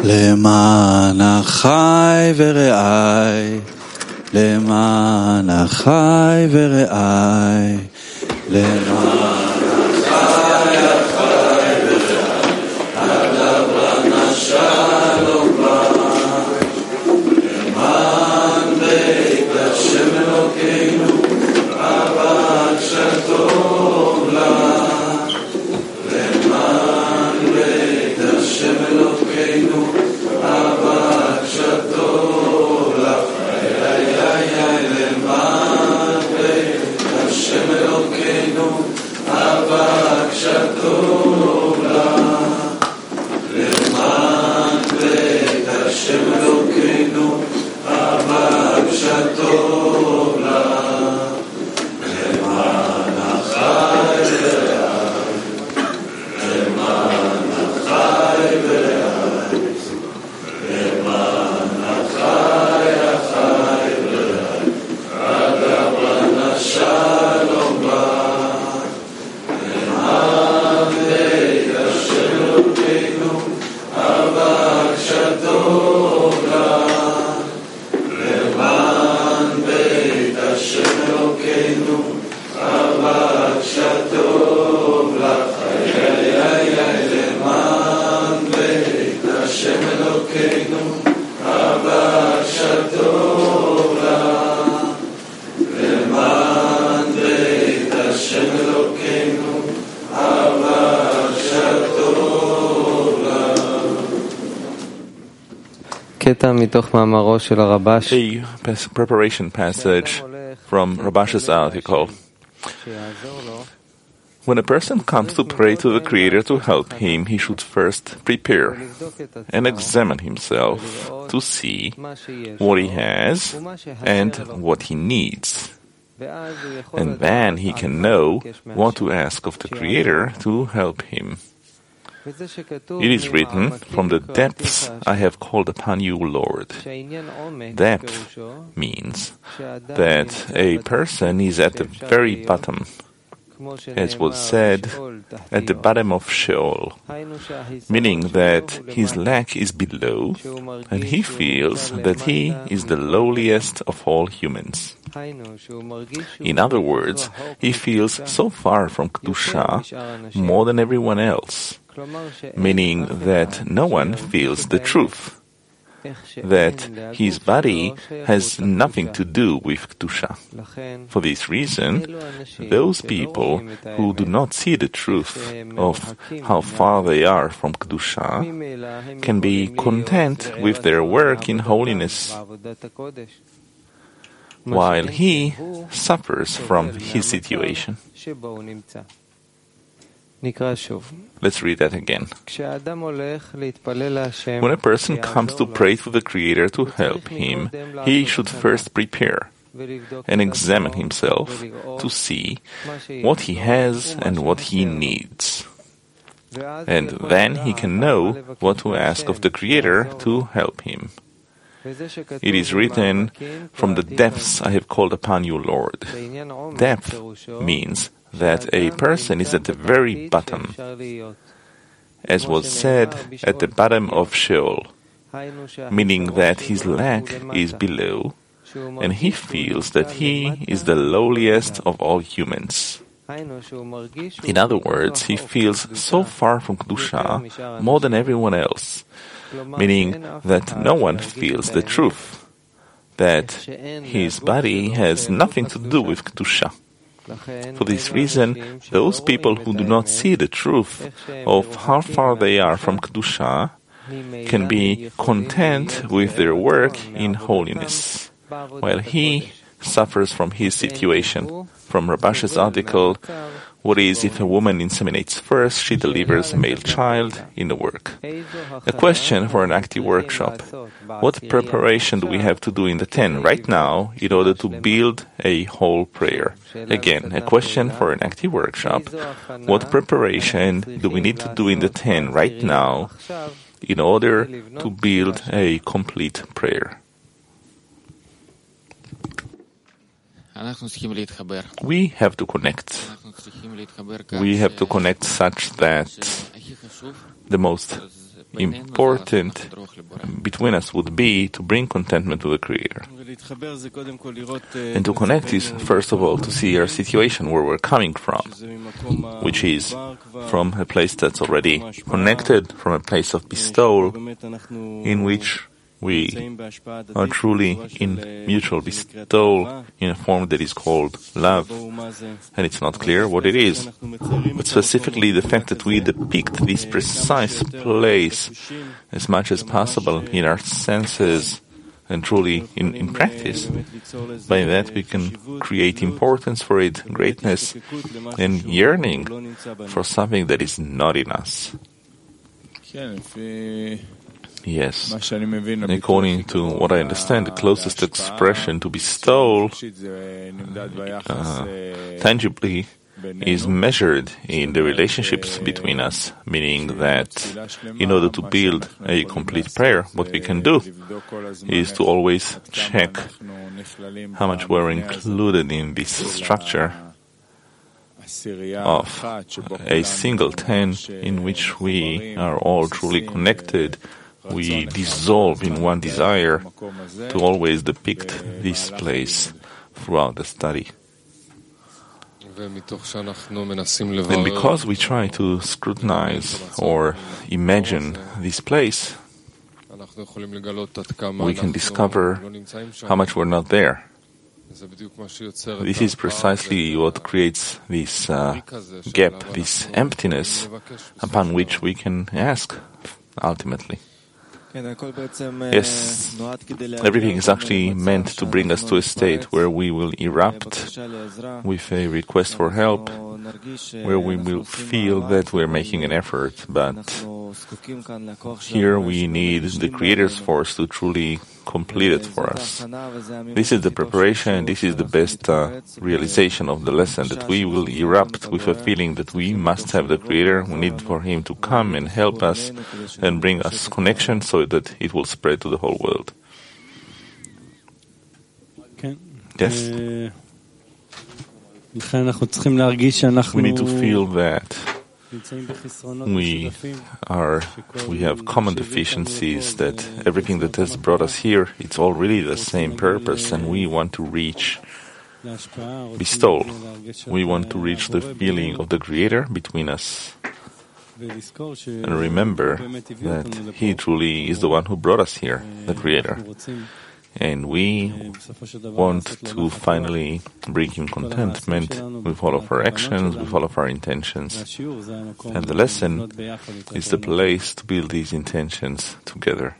למען אחי ורעי, למען אחי ורעי, למען אחי ורעי, עליו רנה שלום בא, למען בית השם אלוקינו, אהבת שטוב לה, למען בית השם אלוקינו, אהבת שטוב לה, למען בית השם אלוקינו, אהבת שטוב לה, למען בית השם אלוקינו, אהבת שטוב לה, למען אחי ורעי, למען אחי ורעי, למען אחי ורעי, עליו רנה שלום בא, למען בית השם אלוקינו, אהבת שטוב לה, למען בית השם אלוקינו, אהבת שטוב לה, למען בית השם אלוקינו, אהבת שטוב לה, למען בית השם אלוקינו, אהבת שטוב לה. קטע מתוך מאמרו של הרבש. A preparation passage from Rabash's article. When a person comes to pray to the Creator to help him, he should first prepare and examine himself to see what he has and what he needs. And then he can know what to ask of the Creator to help him. It is written, "From the depths I have called upon you, Lord." Depth means that a person is at the very bottom, as was said, at the bottom of Sheol, meaning that his lack is below, and he feels that he is the lowliest of all humans. In other words, he feels so far from Kedusha more than everyone else, meaning that no one feels the truth, that his body has nothing to do with Kedusha. For this reason, those people who do not see the truth of how far they are from Kedusha can be content with their work in holiness, while he suffers from his situation. Let's read that again. When a person comes to pray to the Creator to help him, he should first prepare and examine himself to see what he has and what he needs. And then he can know what to ask of the Creator to help him. It is written, "From the depths I have called upon you, Lord." Depth means that a person is at the very bottom, as was said, at the bottom of Sheol, meaning that his lack is below, and he feels that he is the lowliest of all humans. In other words, he feels so far from Kedusha more than everyone else, meaning that no one feels the truth, that his body has nothing to do with Kedusha. For this reason, those people who do not see the truth of how far they are from Kedusha can be content with their work in holiness, while he suffers from his situation. From Rabash's article, "What is if a woman inseminates first, she delivers a male child in the work?" A question for an active workshop. What preparation do we have to do in the 10 right now in order to build a whole prayer? Again, a question for an active workshop. What preparation do we need to do in the 10 right now in order to build a complete prayer? We have to connect. We have to connect such that the most important between us would be to bring contentment to the Creator. And to connect is, first of all, to see our situation, where we're coming from, which is from a place that's already connected, from a place of bestowal, in which we are truly in mutual bestowal in a form that is called love. And it's not clear what it is, but specifically the fact that we depict this precise place as much as possible in our senses and truly in practice. By that we can create importance for it, greatness, and yearning for something that is not in us. Yes, according to what I understand, the closest expression to bestow tangibly is measured in the relationships between us, meaning that in order to build a complete prayer, what we can do is to always check how much we're included in this structure of a single 10 in which we are all truly connected. We dissolve in one desire to always depict this place throughout the study. And because we try to scrutinize or imagine this place, we can discover how much we're not there. This is precisely what creates this gap, this emptiness, upon which we can ask, ultimately. Yes, everything is actually meant to bring us to a state where we will erupt with a request for help, where we will feel that we're making an effort, but here we need the Creator's force to truly complete it for us. This is the preparation, this is the best realization of the lesson, that we will erupt with a feeling that we must have the Creator, we need for Him to come and help us and bring us connection so that it will spread to the whole world. Yes? We need to feel that we have common deficiencies, that everything that has brought us here, it's all really the same purpose, and we want to reach bestowal. We want to reach the feeling of the Creator between us. And remember that He truly is the one who brought us here, the Creator. And we want to finally bring Him contentment with all of our actions, with all of our intentions. And the lesson is the place to build these intentions together.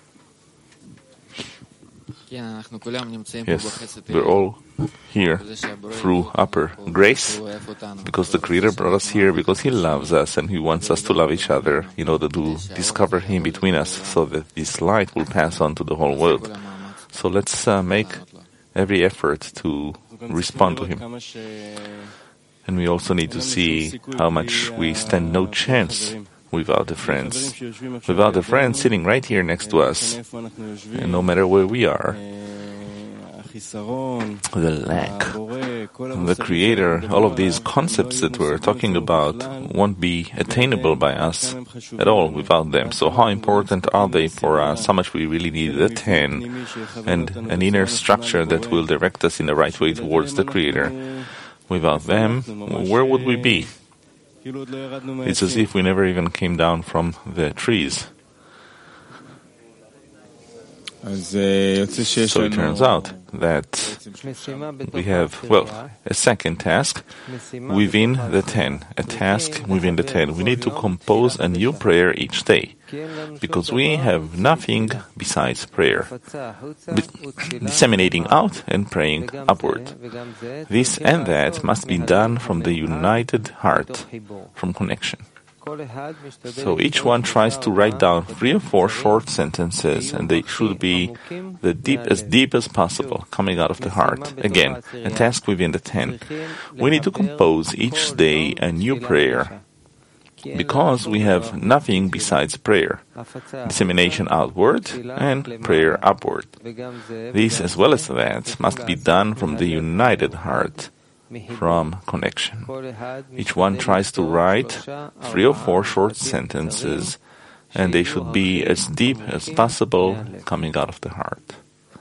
Yes, we're all here through upper grace, because the Creator brought us here, because He loves us and He wants us to love each other in order to discover Him between us, so that this light will pass on to the whole world. So let's make every effort to respond to Him. And we also need to see how much we stand no chance without the friends. Without the friends sitting right here next to us, and no matter where we are, the lack, the Creator, all of these concepts that we're talking about won't be attainable by us at all without them. So how important are they for us? How much we really need the 10 and an inner structure that will direct us in the right way towards the Creator. Without them, where would we be? It's as if we never even came down from the trees. So it turns out that we have, a second task within the 10, a task within the 10. We need to compose a new prayer each day, because we have nothing besides prayer, disseminating out and praying upward. This and that must be done from the united heart, from connection. So each one tries to write down 3 or 4 short sentences, and they should be as deep as possible, coming out of the heart. Again, a task within the 10. We need to compose each day a new prayer, because we have nothing besides prayer, dissemination outward and prayer upward. This, as well as that, must be done from the united heart, from connection. Each one tries to write 3 or 4 short sentences and they should be as deep as possible, coming out of the heart.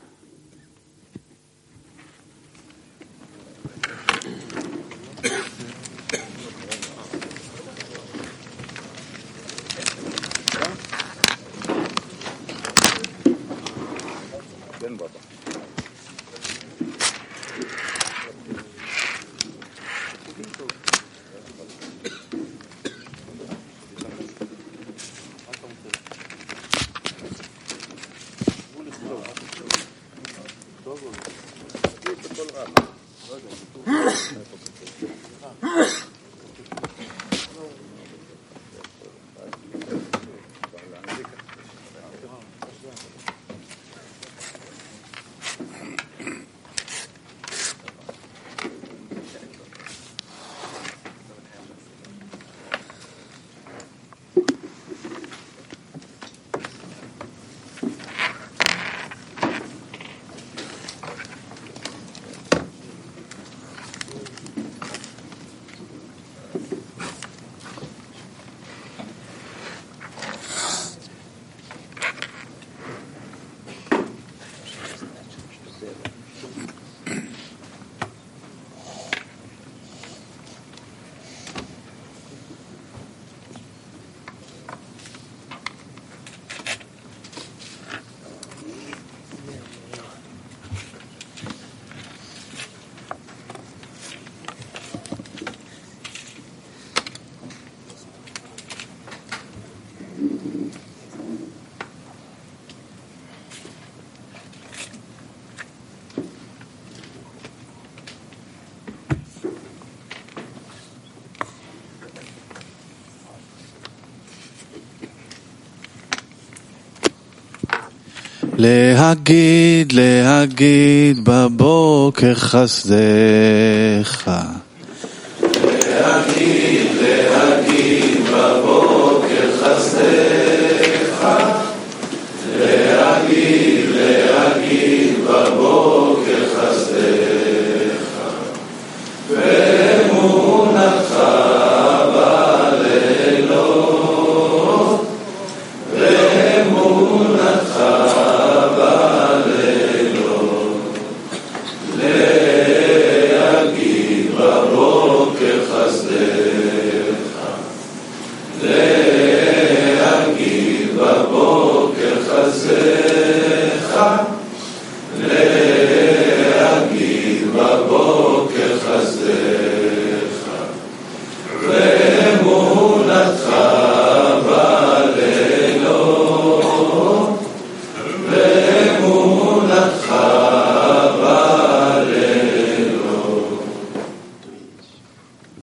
להגיד, להגיד בבוקר חסדך. להגיד